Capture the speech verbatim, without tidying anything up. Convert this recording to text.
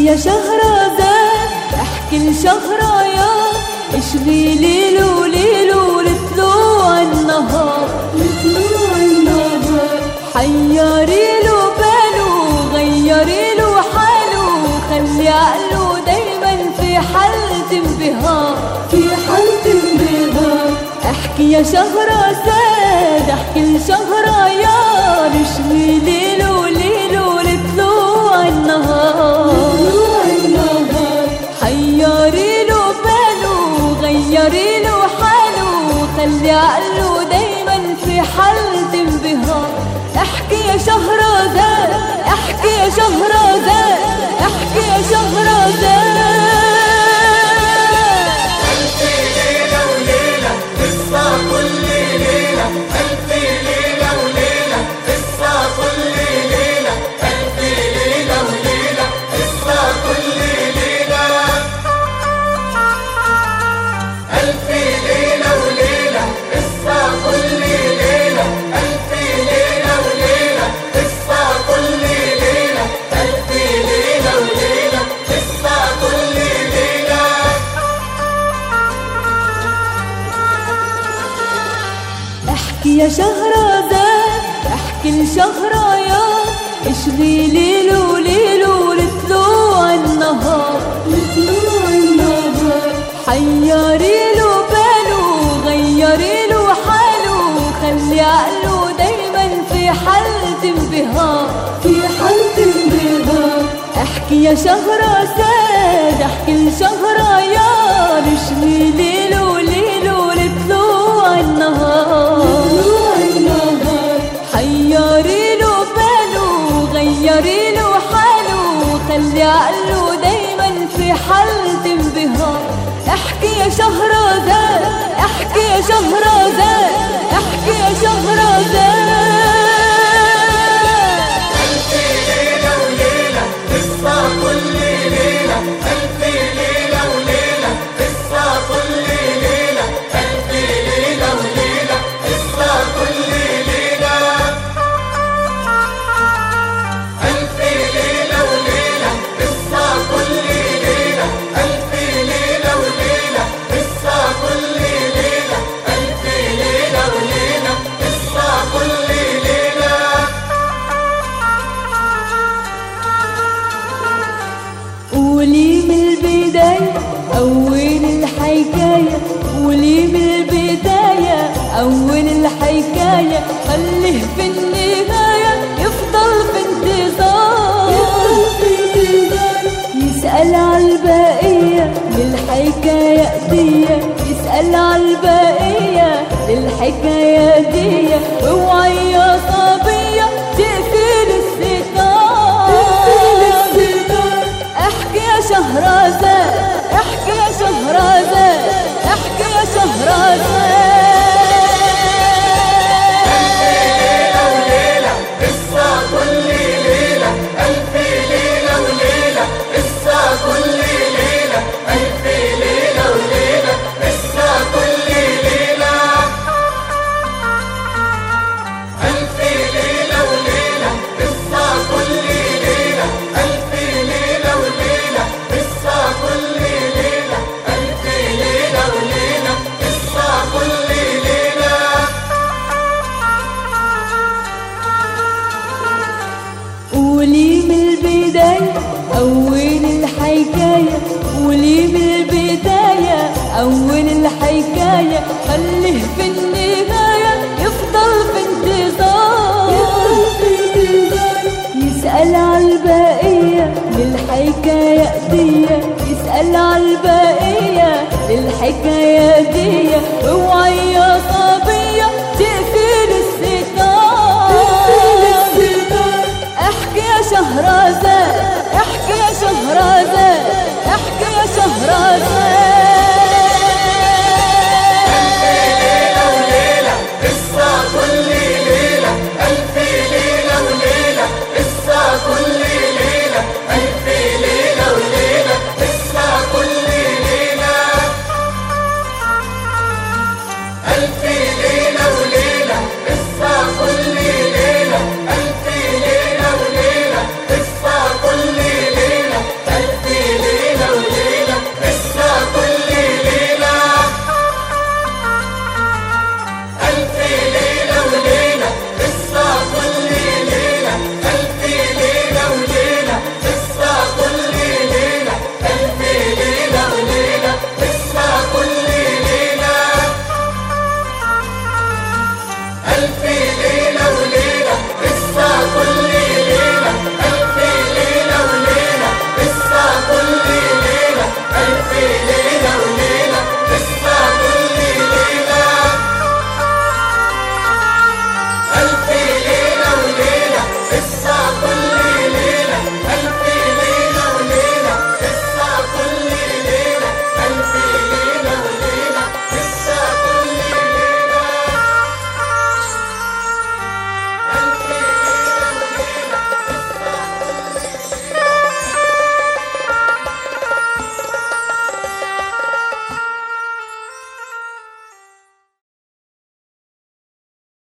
احكي يا شهرزاد احكي لشهريار، اشغي ليل وليل ولطلوع النهار، لطلوع النهار حيري له باله غيري له حاله، خلي عقله دايما في حالة انبهار، في حالة انبهار. احكي يا شهرزاد احكي لشهريار، اشغي ليل وليل ولطلوع النهار، لطلوع النهار حيري له باله غيري له حاله، خلي عقله دايما في حالة انبهار. احكي يا شهرزاد احكي يا شهرزاد احكي يا شهرزاد. ألف ليلة وليلة قصة كل ليلة، ألف ليلة وليلة قصة كل ليلة، ألف ليلة وليلة قصة كل ليلة، ألف ليلة وليلة قصة كل ليلة، ألف ليلة وليلة قصة كل ليلة، ألف ليلة وليلة قصة كل ليلة. احكي يا شهرزاد احكي لشهريار، اشغي ليل وليل ولطلوع النهار، لطلوع النهار حيري له باله غيري له حاله، خلي عقله دايما في حالة انبهار، في حالة انبهار. احكي يا شهرزاد احكي لشهريار، اشغي ليل وليل ولطلوع النهار، لطلوع النهار حيري له باله غيري له حاله، خلي عقله دايما في حالة انبهار. احكي يا شهرزاد احكي يا شهرزاد احكي يا شهرزاد. ألف ليلة وليلة قصة كل ليلة، ألف ليلة وليلة قصة كل ليلة، ألف ليلة وليلة قصة كل ليلة، ألف ليلة وليلة قصة كل ليلة، ألف ليلة وليلة قصة كل ليلة، ألف ليلة وليلة قصة كل ليلة. قولي من البداية أول الحكاية، قولي من البداية أول الحكاية، خليه في النهاية يفضل في انتظار، يسأل عالبقية للحكاية دي، يسأل عالبقية للحكاية دي، اوعي يا صبية تقفل الستار، احكي يا شهرزاد احكي يا شهرزاد احكي يا شهرزاد. ليلة وليلة قصة كل ليلة، ألف ليلة وليلة قصة كل ليلة، ألف ليلة وليلة قصة كل ليلة، ألف ليلة وليلة قصة كل ليلة، ألف ليلة وليلة قصة كل ليلة، ألف ليلة وليلة قصة كل ليلة. قولي من البداية أول الحكاية، قولي من البداية أول الحكاية، خليه في النهاية يفضل في انتظار، يسأل عالبقية للحكاية دي، يسأل عالبقية للحكاية دي، اوعي يا صبية